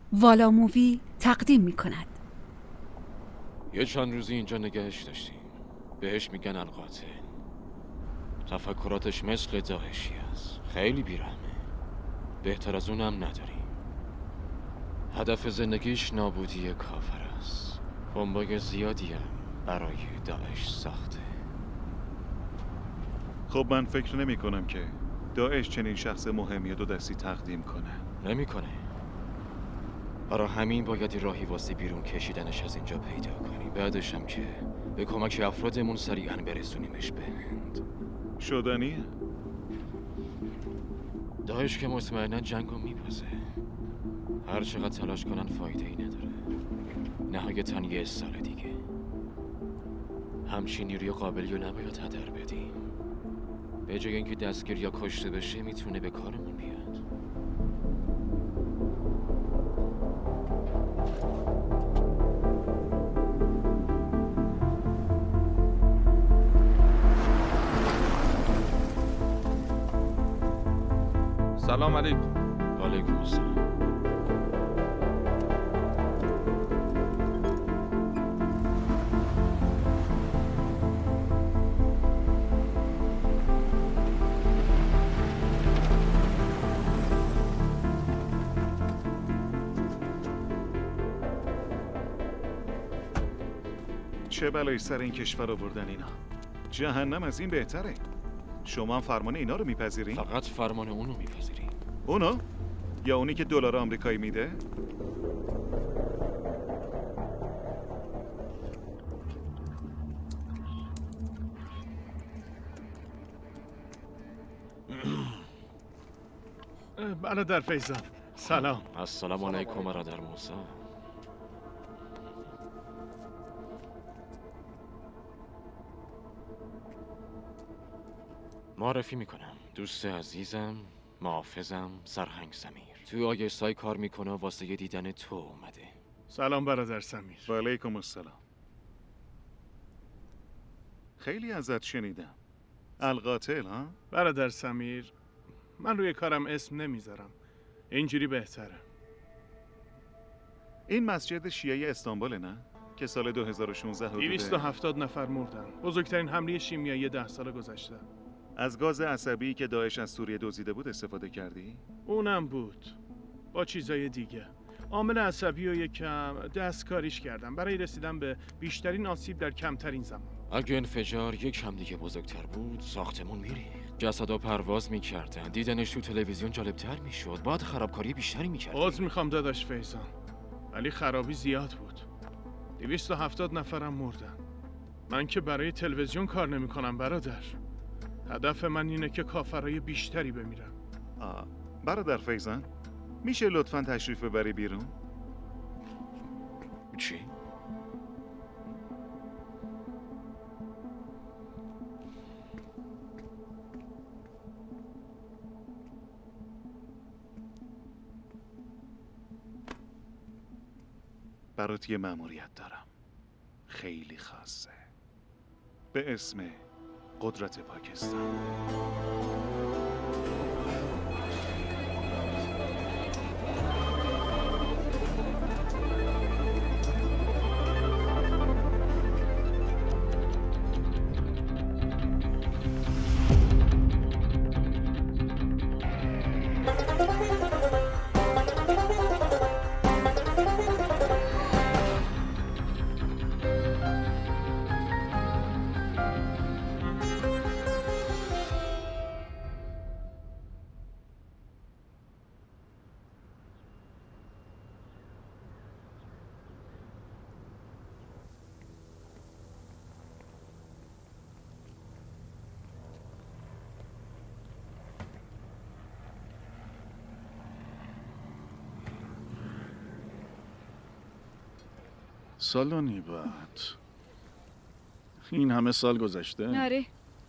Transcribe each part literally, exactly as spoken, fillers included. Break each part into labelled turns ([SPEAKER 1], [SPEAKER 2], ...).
[SPEAKER 1] والا مووی تقدیم می کند.
[SPEAKER 2] یه چند روزی اینجا نگهش داشتیم. بهش میگن القاتل. تفکراتش مثل داعشی است. خیلی بیرحمه. بهتر از اونم نداریم. هدف زندگیش نابودی کافر است. بمبای زیادی هم برای داعش ساخته.
[SPEAKER 3] خب من فکر نمی کنم که داعش چنین شخص مهمی دو دستی تقدیم کنه.
[SPEAKER 2] نمیکنه. برای همین باید راهی واسه بیرون کشیدنش از اینجا پیدا کنی. بعدش هم که به کمک افرادمون سریعا برسونیمش به هند.
[SPEAKER 3] شدنیه؟
[SPEAKER 2] داعش که مطمئنا جنگو میبازه. هر چقدر تلاش کنن فایده ای نداره. نهایتاً یه سال دیگه. همچین نیروی قابلی رو نباید هدر بدیم. به جای اینکه دستگیر یا کشته بشه میتونه به کارمون بیاد.
[SPEAKER 4] سلام علیکم.
[SPEAKER 2] و علیکم السلام.
[SPEAKER 3] چه بلایی سر این کشور آوردن اینا؟ جهنم از این بهتره. شما هم فرمان اینا رو میپذیرین؟
[SPEAKER 2] فقط فرمان اونو میپذیریم.
[SPEAKER 3] اونو؟ یا اونی که دلار آمریکایی میده؟
[SPEAKER 4] برادر فیضان سلام.
[SPEAKER 2] السلام علیکم برادر موسی. معرفی میکنم. دوست عزیزم، محافظم، سرهنگ سمیر. تو آی اس آی کار میکنه و واسه یه دیدن تو اومده.
[SPEAKER 4] سلام برادر سمیر.
[SPEAKER 3] و علیکم السلام. خیلی ازت شنیدم. القاتل ها؟
[SPEAKER 4] برادر سمیر، من روی کارم اسم نمیذارم. اینجوری بهتره.
[SPEAKER 3] این مسجد شیعه استانبول نه؟ که سال دو هزار و شانزده حدود
[SPEAKER 4] دویست و هفتاد نفر مردن. بزرگترین حمله شیمیایی ده سال گذشته.
[SPEAKER 3] از گاز عصبی که داعش از سوریه دزدیده بود استفاده کردی؟
[SPEAKER 4] اونم بود. با چیزای دیگه. عامل عصبی و یکم دستکاریش کردم برای رسیدن به بیشترین آسیب در کمترین زمان.
[SPEAKER 2] اگه انفجار یک هم دیگه بزرگتر بود ساختمون میریخت. جسدا پرواز میکردن. دیدنش تو تلویزیون جالبتر میشد. بعد خرابکاری بیشتری میکرد.
[SPEAKER 4] عذر میخوام داداش فیضان، ولی خرابی زیاد بود. دویست و هفتاد نفرم مردن. من که برای تلویزیون کار نمیکنم برادر. هدف من اینه که کافرای بیشتری بمیرن.
[SPEAKER 3] آه. برادر فیضان میشه لطفاً تشریف ببری بیرون؟
[SPEAKER 2] چی؟
[SPEAKER 3] برات یه مأموریت دارم. خیلی خاصه. به اسم قدرت پاکستان.
[SPEAKER 5] سالونی بعد این همه سال گذشته؟
[SPEAKER 6] آره.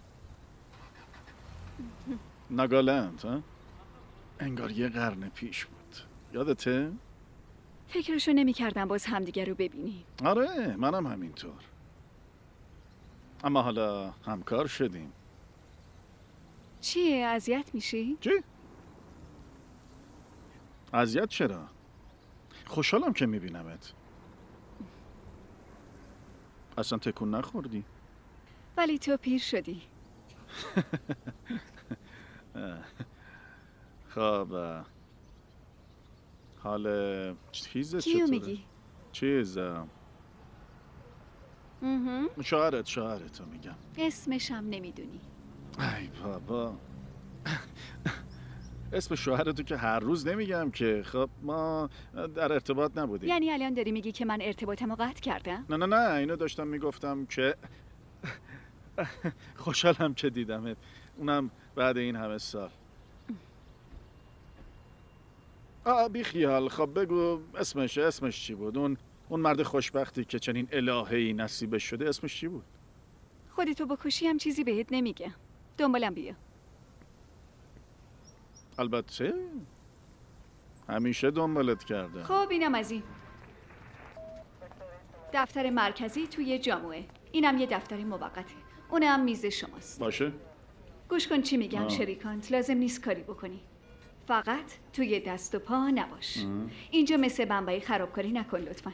[SPEAKER 5] ناگالند ها؟ انگار یه قرن پیش بود. یادته؟
[SPEAKER 6] فکرشو نمی کردم باز همدیگه رو ببینیم.
[SPEAKER 5] آره منم همینطور. اما حالا همکار شدیم.
[SPEAKER 6] چیه؟ اذیت میشی؟
[SPEAKER 5] چی؟ اذیت چرا؟ خوشحالم که میبینمت. اصلا تکون نخوردی؟
[SPEAKER 6] ولی تو پیر شدی.
[SPEAKER 5] خب حال چیزت
[SPEAKER 6] کیو
[SPEAKER 5] چطوره؟
[SPEAKER 6] میگی؟
[SPEAKER 5] چیز
[SPEAKER 6] مهم.
[SPEAKER 5] شوهرت شوهرتو میگم.
[SPEAKER 6] اسمشم نمیدونی.
[SPEAKER 5] ای بابا اسم شوهرتو که هر روز نمیگم که. خب ما در ارتباط نبودیم.
[SPEAKER 6] یعنی الان داری میگی که من ارتباطمو قطع کردم؟
[SPEAKER 5] نه نه نه اینو داشتم میگفتم که خوشحالم که دیدمت، اونم بعد این همه سال. آه بی خیال. خب بگو اسمش اسمش چی بود؟ اون اون مرد خوشبختی که چنین الهه‌ای نصیبش شده اسمش چی بود؟
[SPEAKER 6] خودتو بکشی هم چیزی بهت نمیگم. دنبالم بیا.
[SPEAKER 5] البته همیشه دنبالت کرده.
[SPEAKER 6] خب اینم از این. دفتر مرکزی توی جامعه. اینم یه دفتر موقته. اونم میز شماست.
[SPEAKER 5] باشه.
[SPEAKER 6] گوش کن چی میگم
[SPEAKER 5] آه.
[SPEAKER 6] شریکانت. لازم نیست کاری بکنی. فقط توی دست و پا نباش. اینجا مثل بمبئی خرابکاری نکن لطفا.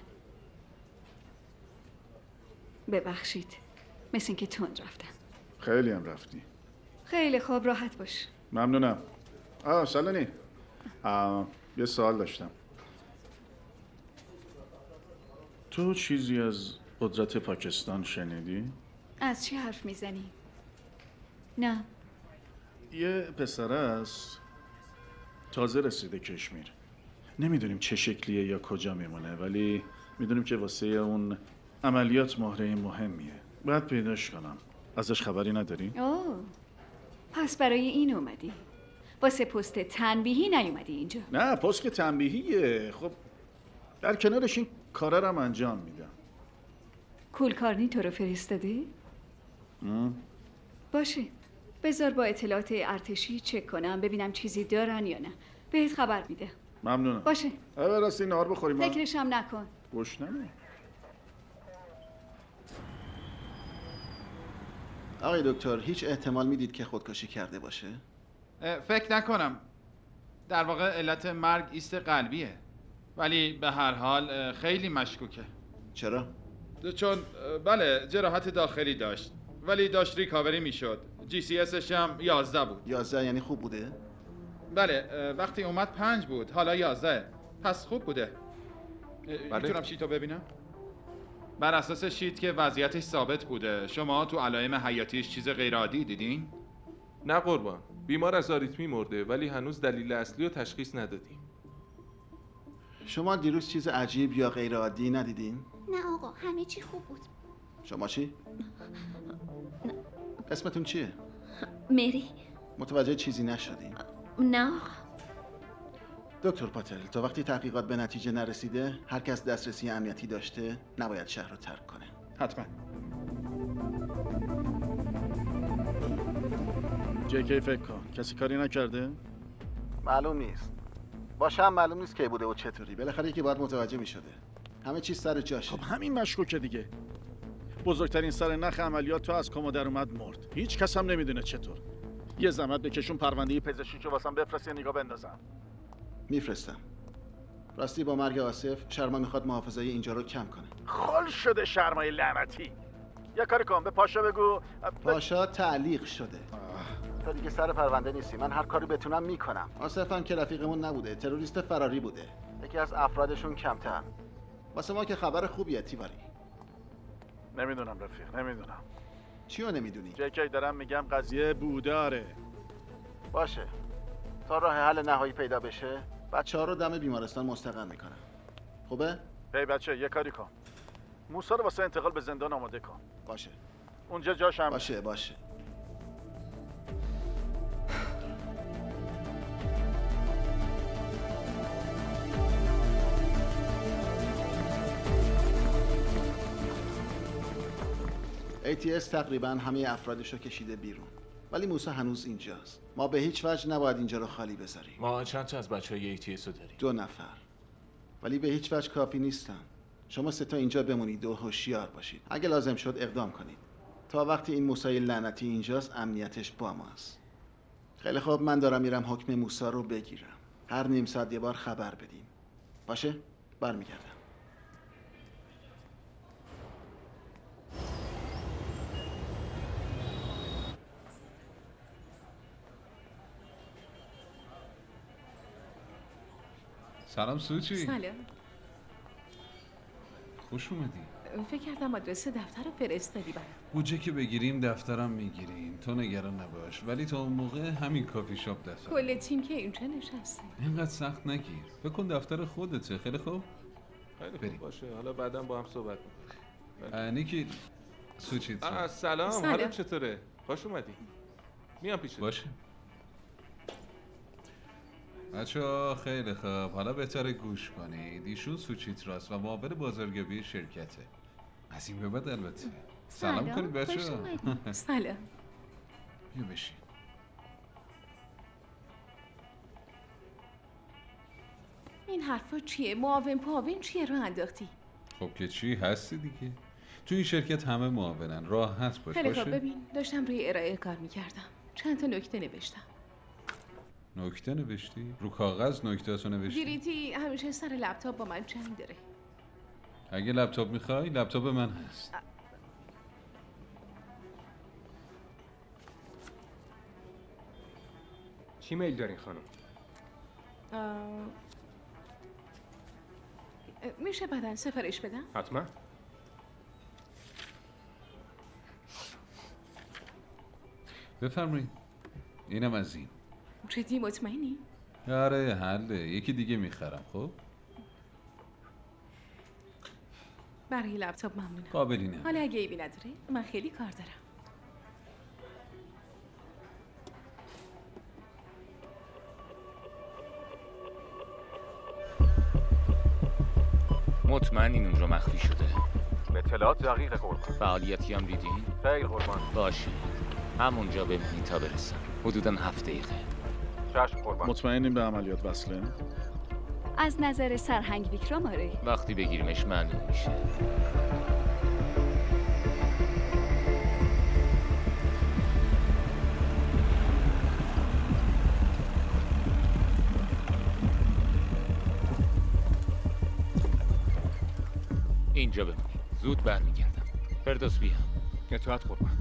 [SPEAKER 6] ببخشید. مثل اینکه تند رفتم.
[SPEAKER 5] خیلی هم رفتی.
[SPEAKER 6] خیلی خوب راحت باش.
[SPEAKER 5] ممنونم. آه سالانی. آه یه سوال داشتم. تو چیزی از قدرت پاکستان شنیدی؟
[SPEAKER 6] از چی حرف میزنی؟ نه.
[SPEAKER 5] یه پسر است تازه رسیده کشمیر. نمیدونیم چه شکلیه یا کجا میمونه، ولی میدونیم که واسه اون عملیات مهره مهمیه. باید پیداش کنم. ازش خبری نداری؟
[SPEAKER 6] اوه. پس برای این اومدی. واسه پست تنبیهی نیومدی اینجا.
[SPEAKER 5] نه پست که تنبیهیه. خب در کنارش این کارا رو هم انجام میدم.
[SPEAKER 6] کولکارنی تو رو فرستاده؟ باشه. بذار با اطلاعات ارتشی چک کنم ببینم چیزی دارن یا نه. بهت خبر میده.
[SPEAKER 5] ممنونم.
[SPEAKER 6] باشه.
[SPEAKER 5] اول راستی نهار بخوریم.
[SPEAKER 6] فکرش هم نکن.
[SPEAKER 5] گشنمه.
[SPEAKER 7] آقای دکتر هیچ احتمال میدید که خودکشی کرده باشه؟
[SPEAKER 8] فکر نکنم. در واقع علت مرگ ایست قلبیه. ولی به هر حال خیلی مشکوکه.
[SPEAKER 7] چرا؟
[SPEAKER 8] چون بله جراحت داخلی داشت ولی داشت ریکاوری میشد. جی سی اسش هم یازده بود.
[SPEAKER 7] یازده یعنی خوب بوده؟
[SPEAKER 8] بله وقتی اومد پنج بود حالا یازده. پس خوب بوده.
[SPEAKER 2] بله.
[SPEAKER 8] میتونم شیتو ببینم؟ بر اساس شیت که وضعیتش ثابت بوده. شما تو علائم حیاتیش چیز غیر عادی دیدین؟
[SPEAKER 9] نه قربان، بیمار از آریتمی مرده ولی هنوز دلیل اصلی رو تشخیص ندادیم.
[SPEAKER 7] شما دیروز چیز عجیب یا غیر عادی ندیدین؟
[SPEAKER 10] نه آقا همه چی خوب بود.
[SPEAKER 7] شما چی؟ اسمتون چیه؟
[SPEAKER 10] مری.
[SPEAKER 7] متوجه چیزی نشدین؟
[SPEAKER 10] نه آقا.
[SPEAKER 7] دکتر پاتل تا وقتی تحقیقات به نتیجه نرسیده هر کس دسترسی امنیتی داشته نباید شهر رو ترک کنه.
[SPEAKER 5] حتما. جکی فکر کن کسی کاری نکرده؟
[SPEAKER 7] معلوم نیست. باشه هم معلوم نیست کی بوده و چطوری. بالاخره یکی باید متوجه میشده. همه چیز سر جاشه.
[SPEAKER 5] خب همین مشکوکه دیگه. بزرگترین سر نخ عملیات تو از کما در اومد مرد. هیچ کس هم نمیدونه چطور. یه زحمت بکشون پرونده پزشکیشو واسم بفرست یه نگاه بندازم.
[SPEAKER 7] میفرستم. راستی با مرگ آصف شرما میخواد محافظه اینجا رو کم کنه.
[SPEAKER 5] خال شده شرمای لعنتی. یه کاری کن به پاشا بگو.
[SPEAKER 7] پاشا تعلیق شده. تو دیگه سر پرونده نیستی. من هر کاری بتونم میکنم. آصف هم که رفیقمون نبوده، تروریست فراری بوده. یکی از افرادشون کمتر. واسه ما که خبر خوبیه تیواری.
[SPEAKER 5] نمیدونم رفیق، نمیدونم.
[SPEAKER 7] چی رو نمیدونی؟
[SPEAKER 5] جکی دارم میگم قضیه بوداره.
[SPEAKER 7] باشه. تا راه حل نهایی پیدا بشه، بچه‌ها رو دم بیمارستان مستقر میکنم. خوبه؟
[SPEAKER 5] هی بچه یه کاری کن. موسی رو واسه انتقال به زندان آماده کن.
[SPEAKER 7] باشه.
[SPEAKER 5] اونجا جاشم.
[SPEAKER 7] باشه باشه. ای تی اس تقریبا همه افرادش رو کشیده بیرون. ولی موسی هنوز اینجاست. ما به هیچ وجه نباید اینجا رو خالی بذاریم.
[SPEAKER 9] ما چند تا از بچهای ای تی اس رو داریم؟
[SPEAKER 7] دو نفر. ولی به هیچ وجه کافی نیستن. شما سه تا اینجا بمونید و هوشیار باشید. اگه لازم شد اقدام کنید. تا وقتی این موسی لعنتی اینجاست امنیتش با ماست. خیلی خوب من دارم میرم حکم موسی رو بگیرم. هر نیم ساعت یه بار خبر بدیم. باشه؟ برمیگردم.
[SPEAKER 11] سلام سوچی.
[SPEAKER 12] سلام.
[SPEAKER 11] خوش اومدی.
[SPEAKER 12] فکر کردم آدرس دفتر رو فرستادی برام.
[SPEAKER 11] بودجه که بگیریم دفترم میگیریم، تو نگران نباش. ولی تا اون موقع همین کافی شاپ دست.
[SPEAKER 12] کل تیم که اینجا نشسته.
[SPEAKER 11] اینقدر سخت نگیر. فکر کن دفتر خودته. خیلی خوب.
[SPEAKER 9] خیلی خوب باشه. حالا بعداً با هم صحبت می‌کنیم.
[SPEAKER 11] نیکی سوچی.
[SPEAKER 9] سلام. سلام. حالت چطوره؟ خوش اومدی. میام پیشت.
[SPEAKER 11] باشه. بچه‌ها خیلی خوب. حالا بهتره گوش کنید. ایشون سوچیتراست و معاون بازاریابی شرکته. از این به بعد البته. سلام, سلام کنید بچه‌ها.
[SPEAKER 12] سلام.
[SPEAKER 11] بیا بشین.
[SPEAKER 12] این حرفا چیه؟ معاون پاون چیه رو انداختی؟
[SPEAKER 11] خب که چی هستی دیگه. تو این شرکت همه معاونن. راحت باش.
[SPEAKER 12] خیلی خوب. ببین داشتم روی ارائه کار می‌کردم. چند تا نکته نوشتم.
[SPEAKER 11] نکته نوشتی؟ رو کاغذ نکته‌اشو نوشتی؟
[SPEAKER 12] گریتی همیشه سر لپتاپ با من جنگ داره.
[SPEAKER 11] اگه لپتاپ میخوای لپتاپ من هست. ا...
[SPEAKER 13] چی میل دارین خانم؟
[SPEAKER 12] آه... میشه بعدن سفارش بدم؟
[SPEAKER 13] حتما.
[SPEAKER 11] بفرمایید. اینم از این.
[SPEAKER 12] جدی مطمئنی؟
[SPEAKER 11] آره حله. یکی دیگه میخرم. خب
[SPEAKER 12] برای لپتاپ ممنونم.
[SPEAKER 11] قابلی نه.
[SPEAKER 12] حالا اگه ایبی نداره من خیلی کار دارم.
[SPEAKER 14] مطمئن این اونجا مخفی شده.
[SPEAKER 13] اطلاعات دقیق قربان.
[SPEAKER 14] فعالیتی هم دیدین؟
[SPEAKER 13] خیر قربان.
[SPEAKER 14] باشه. همونجا بمونی تا برسم. حدوداً هفت دقیقه.
[SPEAKER 13] چشم قربان.
[SPEAKER 5] مطمئنیم به عملیات وصله؟
[SPEAKER 6] از نظر سرهنگ ویکرام آره.
[SPEAKER 14] وقتی بگیریمش معلوم میشه. اینجا بمونی. زود برمیگردم. فردوس بیا.
[SPEAKER 13] اطاعت قربان.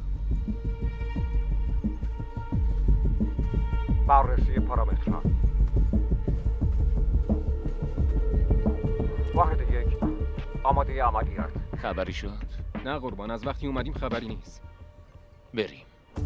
[SPEAKER 13] بررسی پارامترها. واحد یک آماده عملیات.
[SPEAKER 14] خبری شد؟
[SPEAKER 13] نه قربان، از وقتی اومدیم خبری نیست.
[SPEAKER 14] بریم.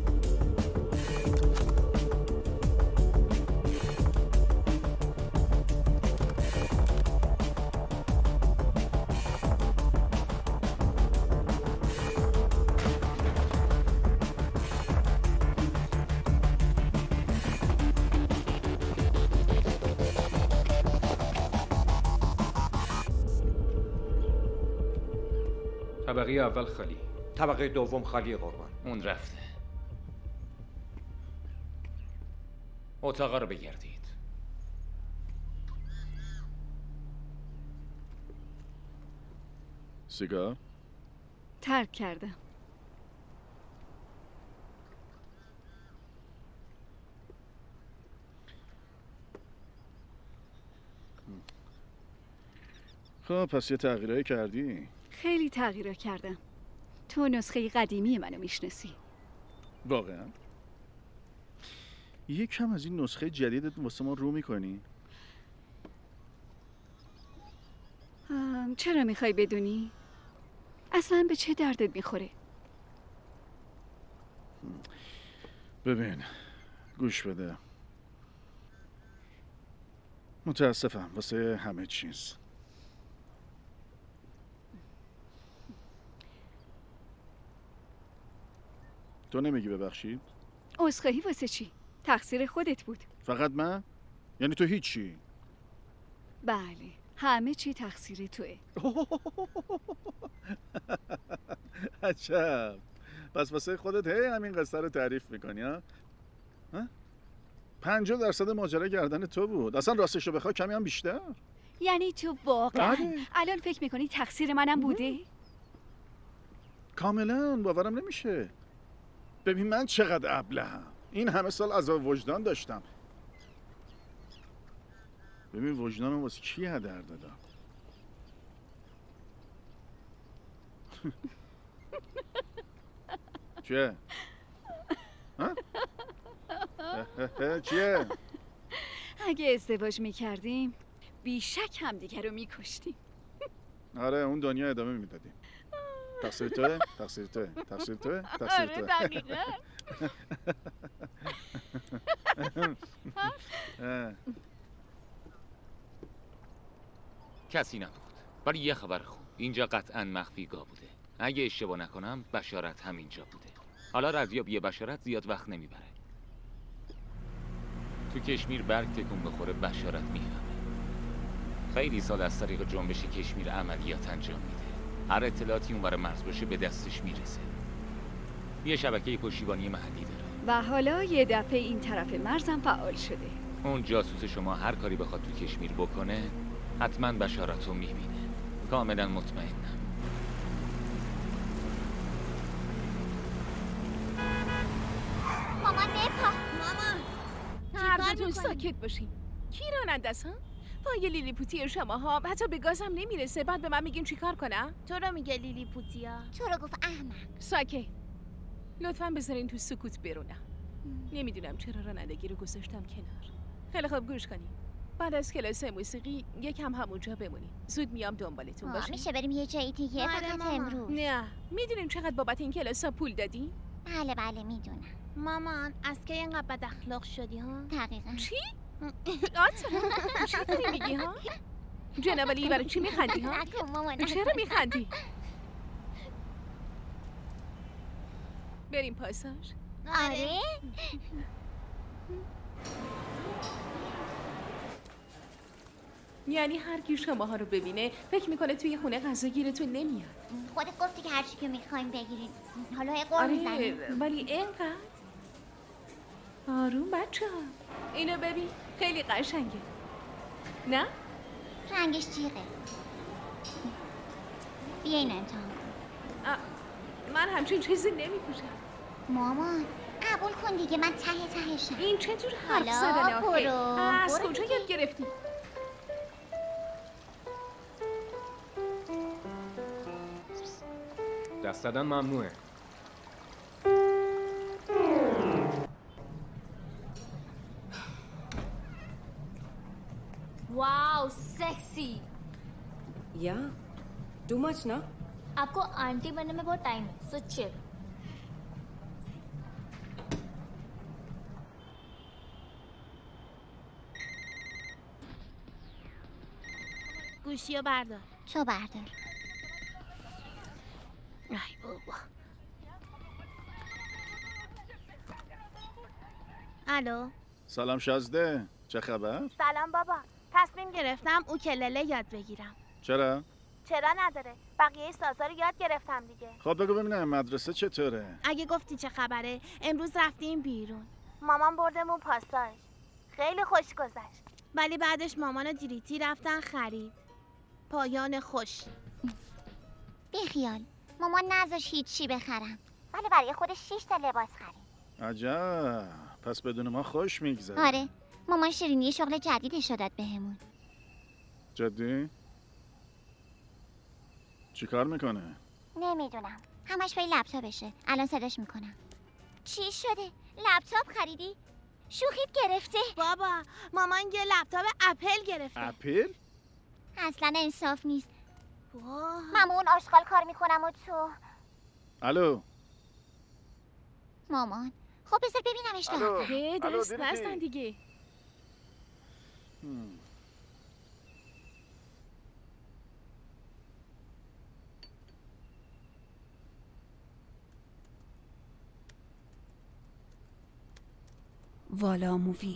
[SPEAKER 13] طبقه اول خالی. طبقه دوم خالی قربان.
[SPEAKER 14] اون رفته. اتاقا رو بگردید.
[SPEAKER 5] سیگار؟
[SPEAKER 6] ترک کردم.
[SPEAKER 5] خب پس یه تغییرایی کردی؟
[SPEAKER 6] خیلی تغییرا کردم. تو نسخه قدیمی منو میشناسی.
[SPEAKER 5] واقعا؟ یه کم از این نسخه جدیدت واسه ما رو میکنی؟
[SPEAKER 6] چرا میخوای بدونی؟ اصلا به چه دردت میخوره؟
[SPEAKER 5] ببین گوش بده. متاسفم واسه همه چیز. تو نمیگی ببخشید؟
[SPEAKER 6] عذرخواهی واسه چی؟ تقصیر خودت بود.
[SPEAKER 5] فقط من؟ یعنی تو هیچی؟
[SPEAKER 6] بله همه چی تقصیر توه.
[SPEAKER 5] عجب. پس واسه خودت هی همین قصه رو تعریف میکنی ها؟ ها؟ پنجاه درصد ماجرا گردن تو بود. اصلا راستش رو بخوای کمی هم بیشتر.
[SPEAKER 6] یعنی تو واقعا
[SPEAKER 5] آره.
[SPEAKER 6] الان فکر میکنی تقصیر منم بوده؟
[SPEAKER 5] کاملا باورم نمیشه. ببین من چقدر ابله‌ام. این همه سال عذاب وجدان داشتم. ببین وجدانم واسه کی هدر دادم؟ چیه؟ ها؟ چیه؟
[SPEAKER 6] اگه ازدواج میکردیم بیشک همدیگه رو میکشتیم.
[SPEAKER 5] آره اون دنیا ادامه میدادیم. تقصیر توه؟ تقصیر توه؟ تقصیر توه؟ تقصیر توه؟
[SPEAKER 6] آره دقیقا.
[SPEAKER 14] کسی نبود، ولی یه خبر خوب، اینجا قطعا مخفیگاه بوده. اگه اشتباه نکنم بشارت همینجا بوده. حالا ردیابی بشارت زیاد وقت نمیبره. تو کشمیر برگ تکون بخوره بشارت میفهمه. خیلی سال از طریق جنبش کشمیر عملیات انجام میده. هر اطلاعاتی اون برای مرز باشه به دستش میرسه. یه شبکه پشتیبانی محلی داره
[SPEAKER 6] و حالا یه دفعه این طرف مرزم فعال شده.
[SPEAKER 14] اون جاسوس شما هر کاری بخواد تو کشمیر بکنه حتما بشارت رو میبینه. کاملا مطمئنم.
[SPEAKER 10] مامان بپا.
[SPEAKER 12] مامان هر دوتون ساکت باشین. کی راننده است ها؟ وای لیلی پوتی شما ها حتی به گازم نمیرسه، بعد به من میگین چیکار کنم؟
[SPEAKER 10] تو رو میگه لیلی پوتیا. تو رو گفت احمق.
[SPEAKER 12] ساکت. لطفاً بذارین تو سکوت برونم. نمیدونم چرا رانندگی رو گذاشتم کنار. خیلی خوب گوش کنین. بعد از کلاس موسیقی یکم همونجا بمونیم. زود میام دنبالتون باشه.
[SPEAKER 10] میشه بریم یه جای دیگه فقط امروز؟
[SPEAKER 12] نه. میدونین چقدر بابت این کلاسا پول دادی؟
[SPEAKER 10] بله بله میدونم. مامان از کی اینقدر بد اخلاق شدی ها؟ دقیقاً.
[SPEAKER 12] چی؟ آتا چی داری میگی ها؟ جناب علی برای چی میخندی ها؟ چرا میخندی؟ بریم پاساژ؟
[SPEAKER 10] آره.
[SPEAKER 12] یعنی هر کی شماها رو ببینه فکر میکنه توی خونه غذا گیرتون نمیاد.
[SPEAKER 10] خودت گفتی که هر چی که میخوایم بگیریم. حالا هی قول
[SPEAKER 12] آره
[SPEAKER 10] میزنیم.
[SPEAKER 12] ولی اینقدر آروم بچه ها. اینو ببین خیلی قشنگه. نه؟
[SPEAKER 10] رنگش جیغه. بیا این امتحان کن.
[SPEAKER 12] من همچین چیزی نمیپوشم.
[SPEAKER 10] مامان قبول کن دیگه من ته تهشم.
[SPEAKER 12] این چطور حرف زدن آخه؟ از کجا یاد گرفتی؟
[SPEAKER 13] دست دادن ممنوعه.
[SPEAKER 15] Wow, sexy.
[SPEAKER 16] Yeah, too much ना?
[SPEAKER 15] आपको आंटी बनने में बहुत टाइम है, so chill.
[SPEAKER 10] گوشیو بردار. تو بردار. ای بابا. الو.
[SPEAKER 5] سلام شازده، چه خبر؟
[SPEAKER 10] سلام بابا. تصمیم گرفتم اوکلله یاد بگیرم.
[SPEAKER 5] چرا؟
[SPEAKER 10] چرا نداره؟ بقیه سازا رو یاد گرفتم دیگه.
[SPEAKER 5] خب بگو ببینم مدرسه چطوره؟
[SPEAKER 10] اگه گفتی چه خبره، امروز رفتیم بیرون. مامان بردمون پاساژ. خیلی خوش گذشت. ولی بعدش مامان و دیریتی رفتن خرید. پایان خوش. بیخیال. مامان نذاش هیچی بخرم. ولی برای خودش شش تا لباس خرید.
[SPEAKER 5] عجب. پس بدون ما خوش میگذره.
[SPEAKER 10] آره. مامان شیرینی شغل جدیدش رو داد بهمون.
[SPEAKER 5] جدی؟ چی کار میکنه؟
[SPEAKER 10] نمیدونم. همش پای لپتاپشه. الان صداش میکنم. چی شده؟ لپتاپ خریدی؟ شوخیت گرفته؟ بابا مامان یه لپتاپ اپل گرفته.
[SPEAKER 5] اپل؟
[SPEAKER 10] اصلا انصاف نیست. من با اون آشغال کار میکنم و تو.
[SPEAKER 5] الو.
[SPEAKER 10] مامان خب بذار ببینمش تا.
[SPEAKER 12] هی دست نزن دیگه.
[SPEAKER 1] والا مووی.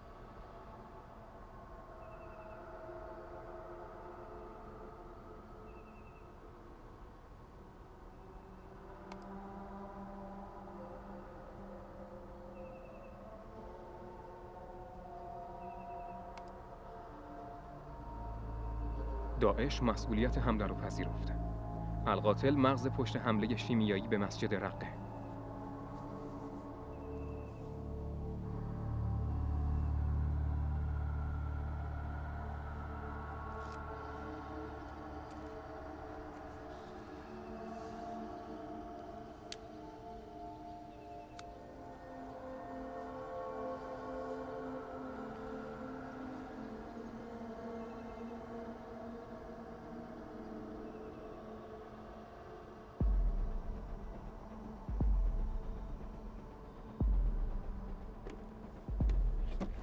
[SPEAKER 13] داعش مسئولیت حمله رو پذیرفته. القاتل مغز پشت حمله شیمیایی به مسجد رقه.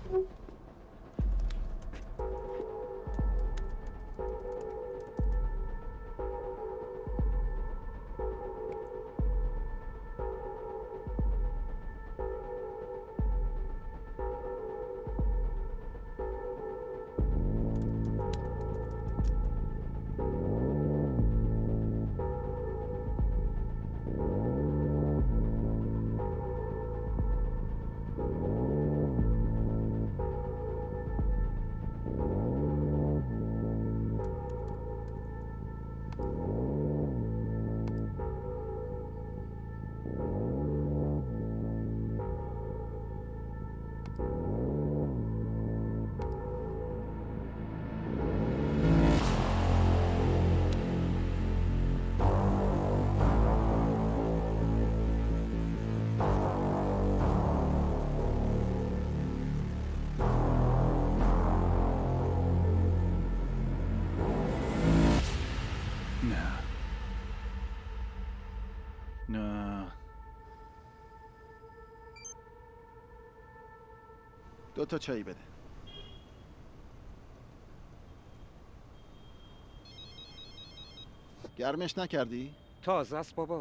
[SPEAKER 7] دو تا چایی بده. گرمش نکردی؟
[SPEAKER 13] تازه است بابا.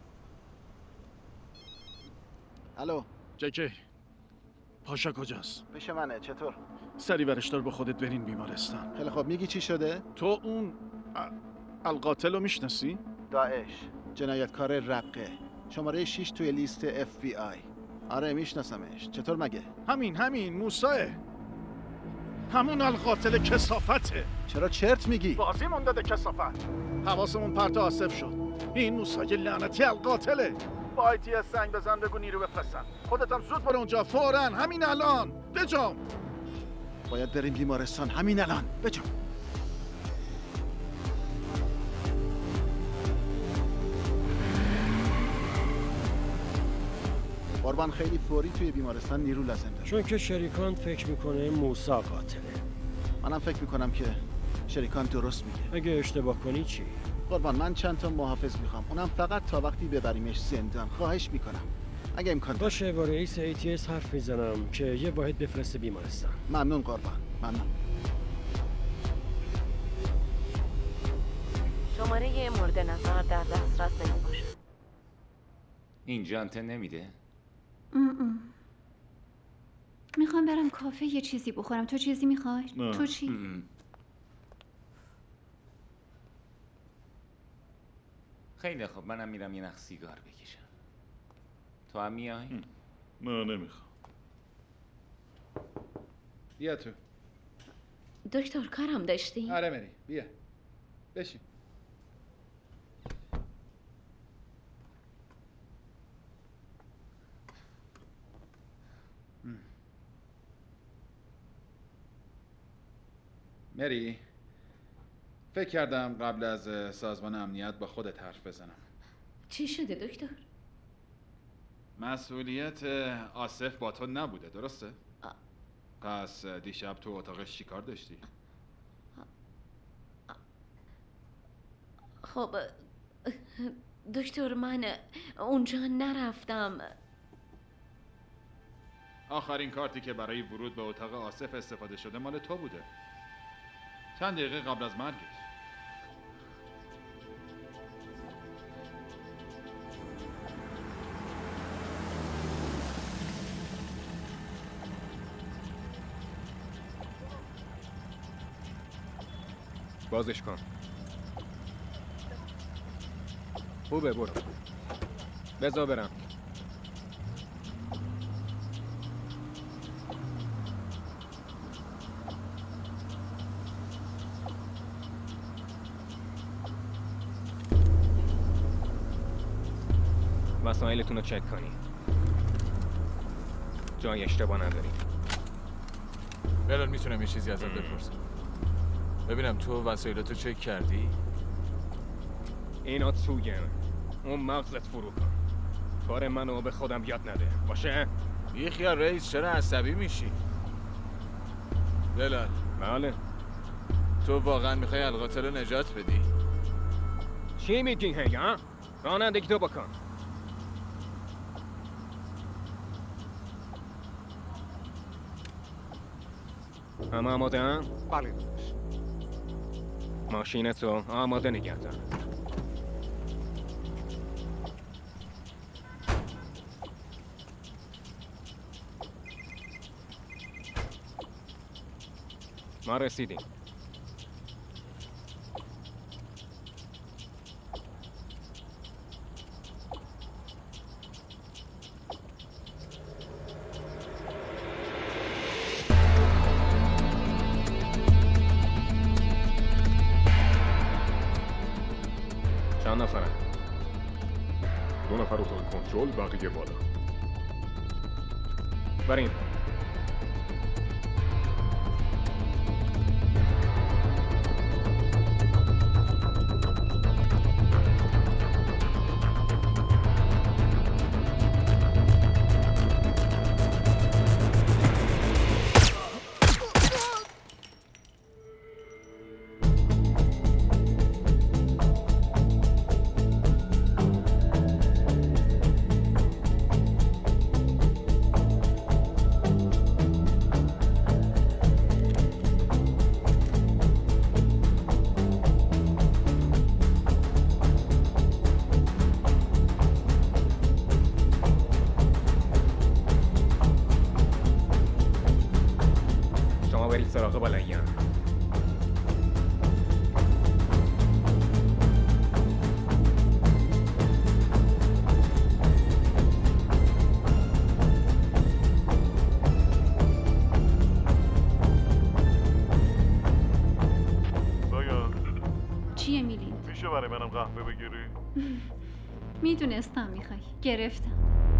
[SPEAKER 7] الو
[SPEAKER 5] جکی، پاشا کجاست؟
[SPEAKER 7] پیش منه. چطور؟
[SPEAKER 5] سری برش دار با خودت برین بیمارستان.
[SPEAKER 7] خیلی خوب. میگی چی شده؟
[SPEAKER 5] تو اون القاتل رو میشناسی؟
[SPEAKER 7] داعش، جنایتکار رقه، شماره شش توی لیست اف بی آی. آره میشناسمش. چطور مگه؟
[SPEAKER 5] همین همین موساه، همون القاتل کثافته.
[SPEAKER 7] چرا چرت میگی؟
[SPEAKER 5] بازی من داده کثافت. حواسمون پرت آسف شد. این موسای لعنتی القاتله. با آیتی سنگ بزن بگو نیرو بفرستن. خودت هم زود برو اونجا فوراً، همین الان. بجام.
[SPEAKER 7] باید بریم بیمارستان همین الان. بجام. قربان خیلی فوری توی بیمارستان نیرو لازم داره.
[SPEAKER 17] چون که شریکان فکر میکنه موسی قاتله.
[SPEAKER 7] منم فکر میکنم که شریکان درست میگه.
[SPEAKER 17] اگه اشتباه کنی چی؟
[SPEAKER 7] قربان من چند تا محافظ میخوام، اونم فقط تا وقتی ببریمش زندان. خواهش میکنم اگه امکان داره.
[SPEAKER 17] باشه، با رئیس ای تی اس حرف میزنم که یه واحد بفرسته بیمارستان.
[SPEAKER 7] ممنون قربان، ممنون.
[SPEAKER 18] شماره مورد نظر در دسترس نمیباشه.
[SPEAKER 14] اینجا انتن نمیده؟
[SPEAKER 6] میخوام برم کافه یه چیزی بخورم. تو چیزی میخوای؟ تو چی؟
[SPEAKER 14] ام. خیلی خوب، منم میرم یه نخ سیگار بکشم. تو هم میای؟
[SPEAKER 5] نه نمیخوام.
[SPEAKER 8] بیا تو.
[SPEAKER 18] دکتر کارم داشتی؟
[SPEAKER 8] آره مری، بیا بشین. مری، فکر کردم قبل از سازمان امنیت با خودت حرف بزنم.
[SPEAKER 18] چی شده دکتر؟
[SPEAKER 8] مسئولیت آصف با تو نبوده، درسته؟ پس دیشب تو اتاقش چی کار داشتی؟
[SPEAKER 18] خب دکتر من اونجا نرفتم.
[SPEAKER 8] آخرین کارتی که برای ورود به اتاق آصف استفاده شده مال تو بوده، چند دقیقه قبل از مرگش.
[SPEAKER 13] بازش کن. خوبه، برو. بذار برم. وسایلتون رو چک کنی. جای اشتباه نداریم.
[SPEAKER 2] بلال میتونم یه چیزی ازت بپرسم؟ ببینم تو وسایلتو چک کردی؟
[SPEAKER 13] اینا توگن. اون مغزت فرو کن. کار منو به خودم یاد نده. باشه؟
[SPEAKER 2] بی خیال رئیس، چرا عصبی میشی؟ بلال.
[SPEAKER 13] بله.
[SPEAKER 2] تو واقعا میخوای القاتل رو نجات بدی؟
[SPEAKER 13] چی میگی هی ها؟ رانندگی تو بکن. همه آماده هم؟
[SPEAKER 19] بله داداش.
[SPEAKER 13] ماشینتو آماده نگه دار. ما رسیدیم. چند نفرن؟
[SPEAKER 20] دو نفر اتاق کنترل، بقیه بالا.
[SPEAKER 13] بریم. برید سراغ بالاییان.
[SPEAKER 3] بایا
[SPEAKER 6] چیه میلین؟
[SPEAKER 3] میشه برای منم قهوه بگیری؟
[SPEAKER 6] میدونستم میخوای. گرفتم.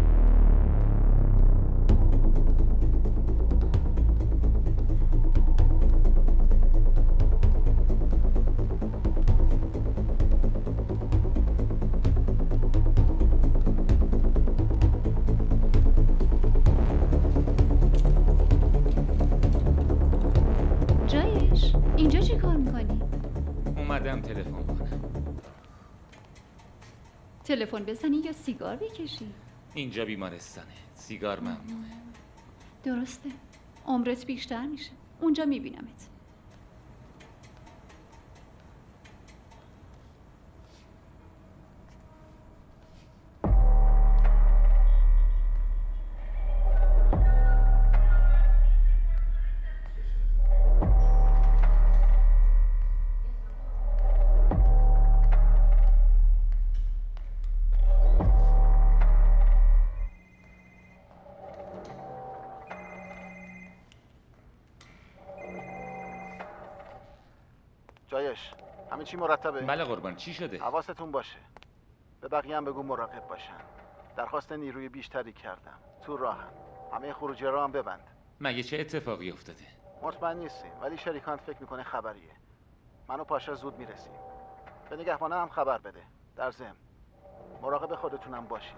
[SPEAKER 6] جایش اینجا چی کار میکنی؟
[SPEAKER 14] اومدم تلفن کنم.
[SPEAKER 6] تلفن بزنی یا سیگار بکشی؟
[SPEAKER 14] اینجا بیمارستانه، سیگار ممنوعه.
[SPEAKER 6] درسته، عمرت بیشتر میشه. اونجا میبینمت.
[SPEAKER 7] جایش همه چی مرتبه؟
[SPEAKER 14] بله قربان. چی شده؟
[SPEAKER 7] حواستون باشه. به بقیه هم بگو مراقب باشن. درخواست نیروی بیشتری کردم. تو راهن. همه خروجی را هم ببند.
[SPEAKER 14] مگه چه اتفاقی افتاده؟
[SPEAKER 7] مطمئن نیستیم ولی شریکان فکر میکنه خبریه. من و پاشا زود میرسیم. به نگهبانه هم خبر بده. در ضمن مراقب خودتونم باشین.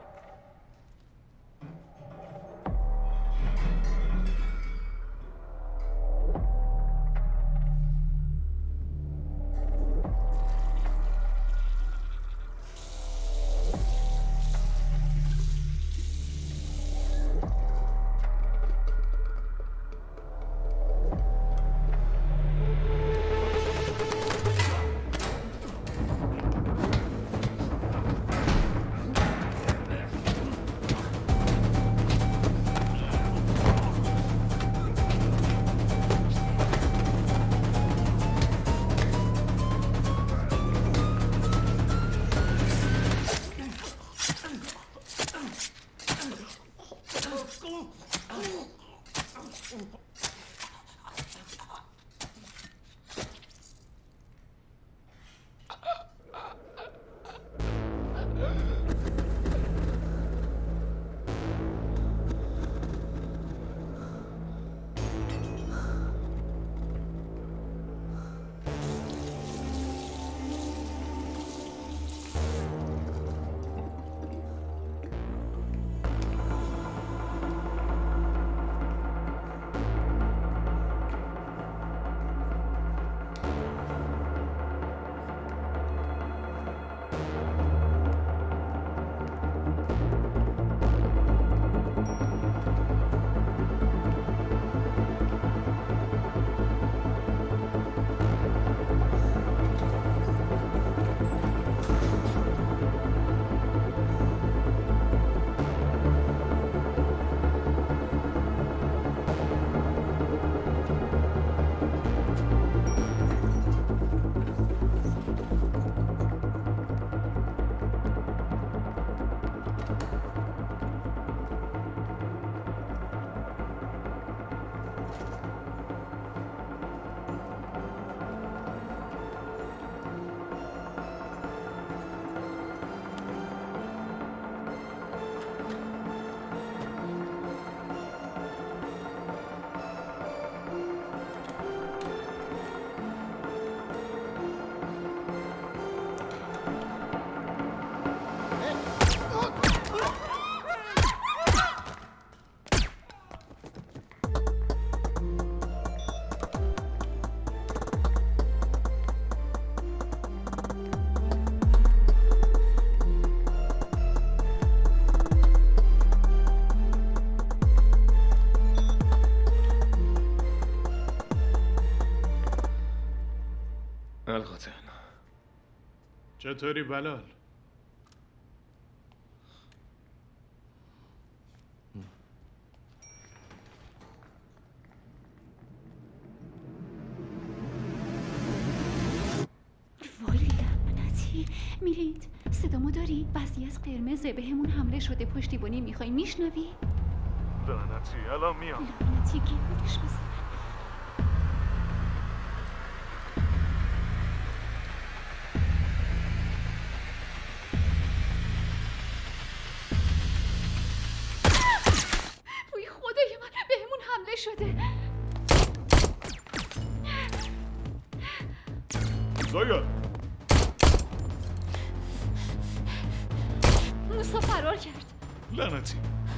[SPEAKER 2] القاتل.
[SPEAKER 4] چطوری بلال؟
[SPEAKER 6] وای لعنتی. میلید صدامو داری؟ بعضی از قرمزه بهمون حمله شده، پشتیبانی میخوای میشنوی؟
[SPEAKER 3] لعنتی الان میام.
[SPEAKER 6] لعنتی گیرش بزن. وای خدای من بهمون حمله شده.
[SPEAKER 3] زایا
[SPEAKER 6] موسا فرار کرد.
[SPEAKER 3] لعنتی.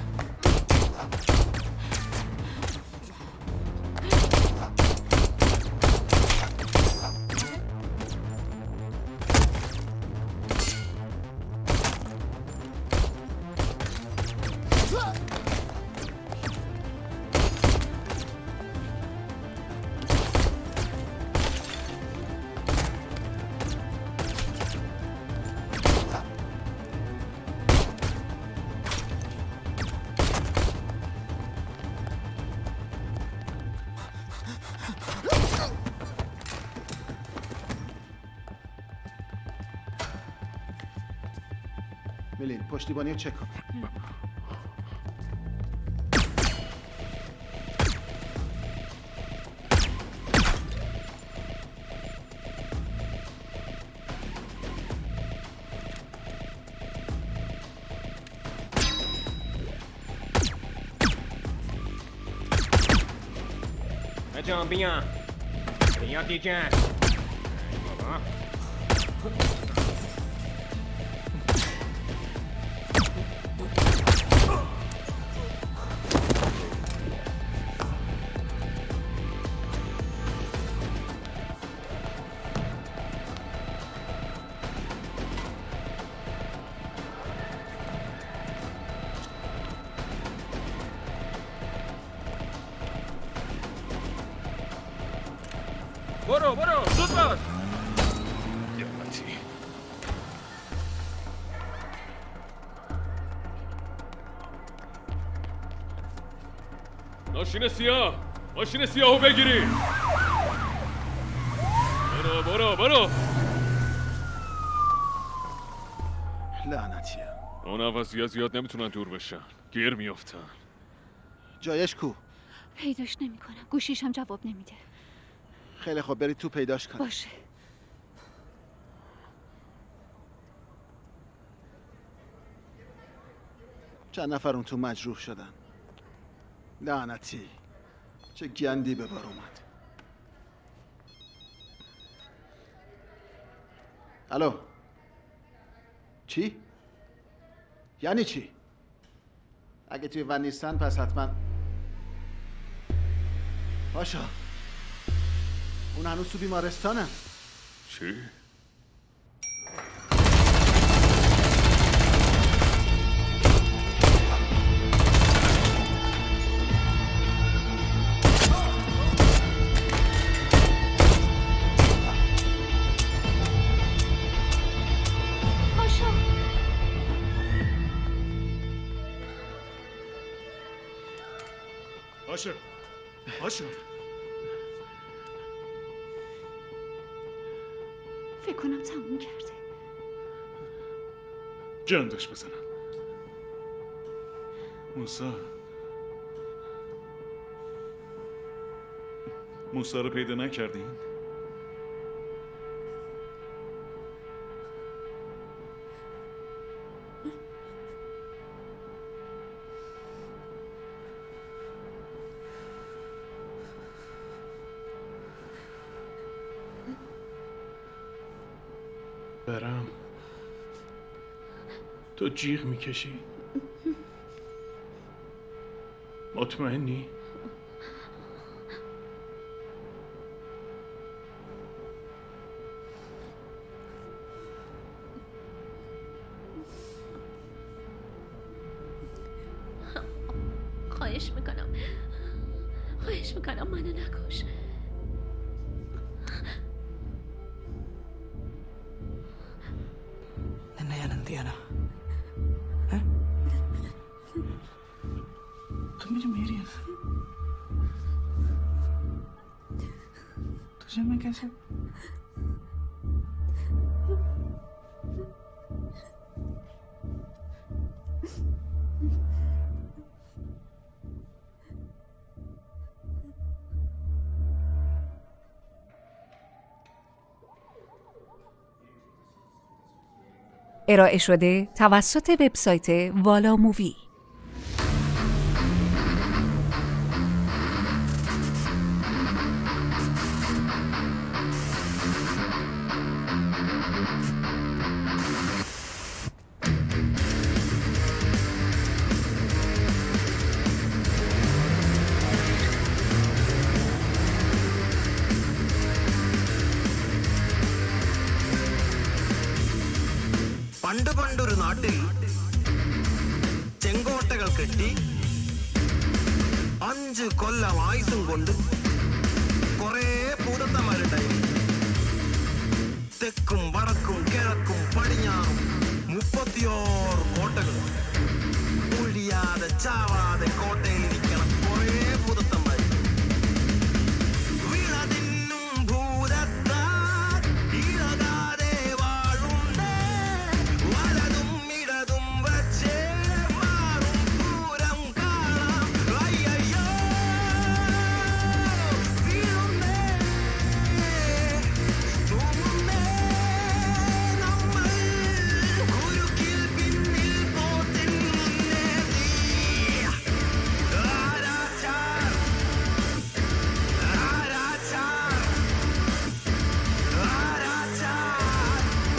[SPEAKER 7] میلین پشتیبانی رو چک کن.
[SPEAKER 13] جان بیا بیا دیگه بابا.
[SPEAKER 2] برو برو زود باش. ماشین سیاه، ماشین سیاهو بگیری. برو برو برو.
[SPEAKER 7] لعنتیه.
[SPEAKER 2] اون عوضی زیاد نمیتونن دور بشن، گیر میافتن.
[SPEAKER 7] جایش کو؟
[SPEAKER 6] پیداش نمیکنم، گوشیش هم جواب نمیده.
[SPEAKER 7] خیلی خوب برید تو پیداش کنید.
[SPEAKER 6] باشه.
[SPEAKER 7] چند نفر اون تو مجروح شدن. لعنتی چه گندی به بار اومد. الو چی؟ یعنی چی؟ اگه توی ون نیستن پس حتما باشا اون هنوز تو بیمارستانه.
[SPEAKER 2] چی؟
[SPEAKER 3] باشه باشه.
[SPEAKER 6] فکر کنم تموم کرده.
[SPEAKER 3] جندش بزنم. موسا موسا رو پیدا نکردین؟
[SPEAKER 4] برم تو جیغ میکشی؟ مطمئنی؟
[SPEAKER 18] خواهش میکنم خواهش میکنم منو نکش.
[SPEAKER 19] दिया ना है? तुम मुझे मेरी है, तुझे मैं कैसे
[SPEAKER 1] ارائه شده توسط وبسایت والا مووی.
[SPEAKER 21] പണ്ട് പണ്ടൊരു നാട്ടിൽ ചെങ്കോട്ടകൾ കെട്ടി അഞ്ച് കൊല്ലം ആയുസും കൊണ്ട് കുറേ ഭൂതത്തന്മാരുണ്ടായിരുന്നു. തെക്കും വടക്കും കിഴക്കും പടിഞ്ഞാറും മുപ്പത്തിയോറ് കോട്ടകൾ. ഒഴിയാതെ ചാവാതെ കോട്ടയിൽ ഇരിക്കണം കുറേ ഭൂതത്തന്മാർ. വിളതിന്നും ഭൂതത്താൽ ഇളകാതെ വാഴുന്നേ വലതും ഇടതും വച്ചേ മാറും പൂരം കാണാം. അയ്യോ വീഴുന്നേ തൂങ്ങുന്നേ നമ്മൾ കുരുക്കിൽ പിന്നിൽ പോത്തിൻ മുന്നേറി. ആരാച്ചാർ ആരാച്ചാർ ആരാച്ചാർ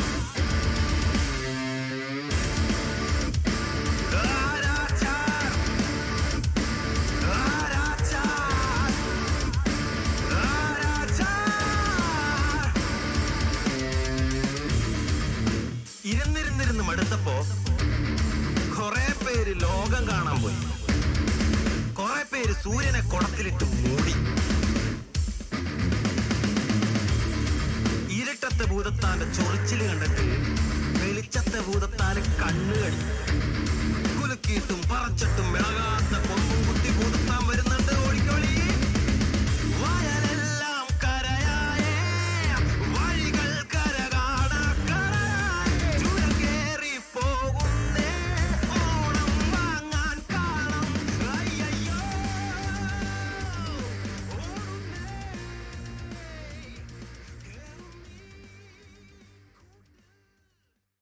[SPEAKER 21] ഇരുന്നിരുന്നിരുന്ന് മടുത്തപ്പോ കുറെ പേര് ലോകം കാണാൻ പോയി. കുറെ പേര് സൂര്യനെ കുടത്തിലിട്ട് മൂടി. ഇരുട്ടത്തെ ഭൂതത്താന്റെ ചൊറിച്ചില് കണ്ടിട്ട് വെളിച്ചത്തെ ഭൂതത്താന് കണ്ണുകടി. കുലുക്കിയിട്ടും പറച്ചിട്ടും ഇളകാ